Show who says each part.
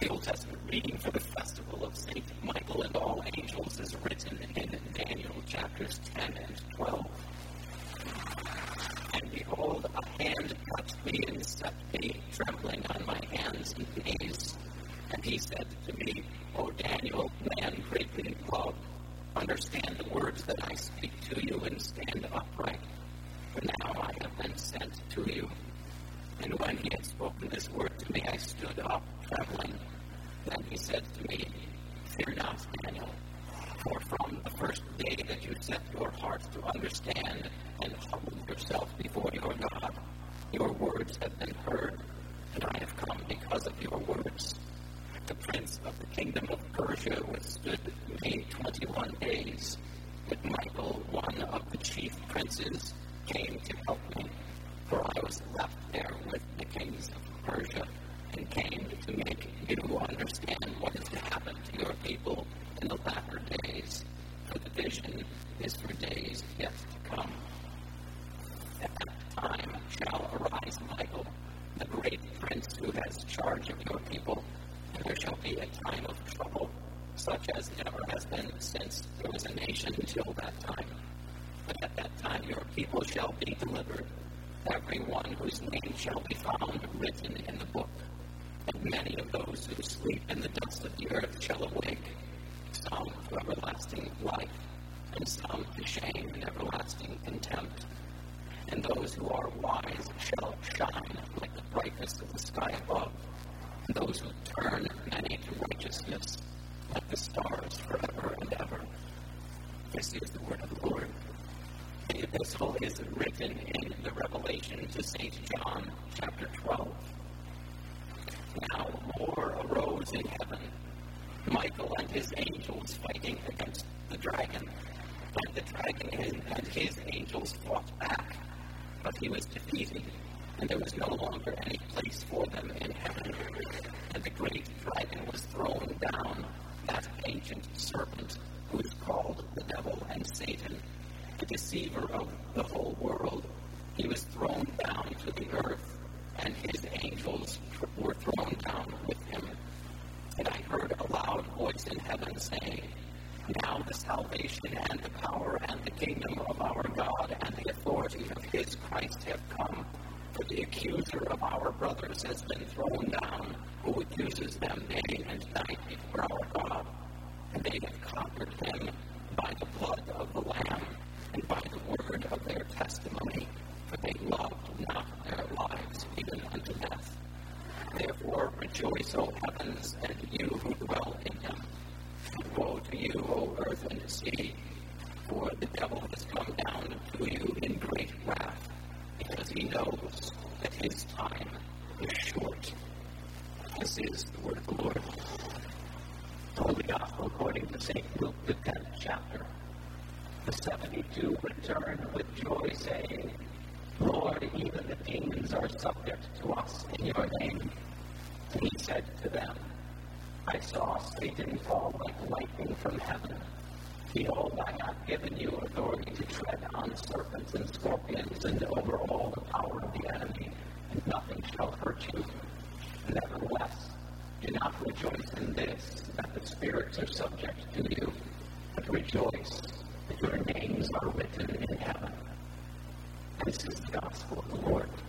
Speaker 1: The Old Testament reading for the festival of St. Michael and all angels is written in Daniel chapters 10 and 12. And behold, a hand touched me and set me trembling on my hands and knees. And he said to me, O Daniel, man greatly loved, understand the words that I speak to you and stand upright. For now I have been sent to you. And when he had spoken this word to me, I stood up, trembling. Then he said to me, Fear not, Daniel, for from the first day that you set your heart to understand and humble yourself before your God, your words have been heard, and I have come because of your words. The prince of the kingdom of Persia withstood me 21 days, but Michael, one of the chief princes, came to help me, for I was left there with the kings of Persia, and came to make you understand what is to happen to your people in the latter days, for the vision is for days yet to come. At that time shall arise Michael, the great prince who has charge of your people, and there shall be a time of trouble, such as never has been since there was a nation until that time. But at that time your people shall be delivered, every one whose name shall be found written in the book. And many of those who sleep in the dust of the earth shall awake, some to everlasting life, and some to shame and everlasting contempt. And those who are wise shall shine like the brightness of the sky above, and those who turn many to righteousness like the stars forever and ever. This is the word of the Lord. The epistle is written in the Revelation to St. John, chapter 12. Now war arose in heaven, Michael and his angels fighting against the dragon. And the dragon and his angels fought back, but he was defeated, and there was no longer any place for them in heaven. And the great dragon was thrown down, that ancient serpent, who is called the devil and Satan, the deceiver of the whole world. He was thrown down to the earth, and his angels were thrown down with him. And I heard a loud voice in heaven saying, Now the salvation and the power and the kingdom of our God and the authority of his Christ have come. For the accuser of our brothers has been thrown down, who accuses them day and night before our God. And they have conquered him by the blood of the Lamb and by the word of their testimony, for they loved not their lives even unto death. Therefore rejoice, O heavens, and you who dwell in them. And woe to you, O earth and sea, for the devil has come down to you in great wrath, because he knows that his time is short. This is the word of the Lord. Holy Gospel according to St. Luke, the 10th chapter. The 72 returned with joy, saying, Lord, even the demons are subject to us in your name. And he said to them, I saw Satan fall like lightning from heaven. Behold, I have given you authority to tread on serpents and scorpions and over all the power of the enemy, and nothing shall hurt you. Nevertheless, do not rejoice in this, that the spirits are subject to you, but rejoice that your names are written in heaven. This is the gospel of the Lord.